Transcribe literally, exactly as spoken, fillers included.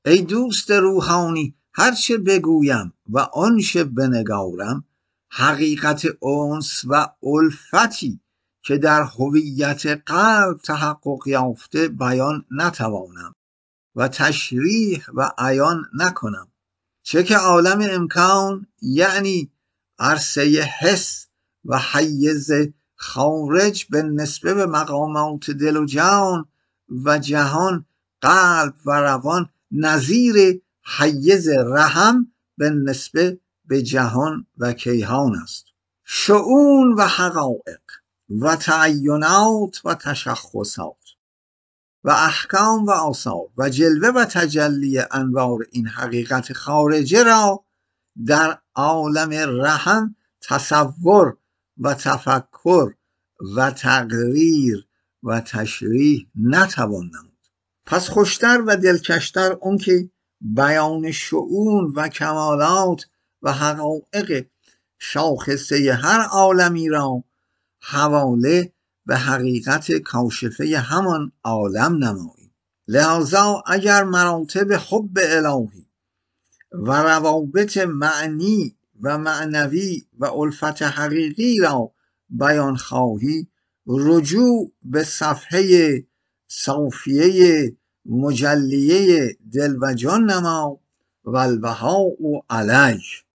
ای دوست روحانی هرچه بگویم و آنچه بنگارم، حقیقت انس و الفتی که در هویت قلب تحقق یافته بیان نتوانم و تشریح و عیان نکنم. چه که عالم امکان یعنی عرصه حس و حیز خارج به نسبه به مقامات دل و جان و جهان قلب و روان نظیر حیز رحم به نسبه به جهان و کیهان است. شؤون و حقائق و تعینات و تشخصات و احکام و آثار و جلوه و تجلی انوار این حقیقت خارجه را در عالم رحم تصور و تفکر و تقریر و تشریح نتوان نمود. پس خوشتر و دلکشتر اون که بیان شؤون و کمالات و حقایق شاخصه هر عالمی را حواله به حقیقت کاشفه همان عالم نماییم. لذا اگر مراتب حب الهی و روابط معنی و معنوی و الفت حقیقی را بیان خواهی، رجوع به صفحه صافیه مجلیه دل و جان نما و البهاء علیک.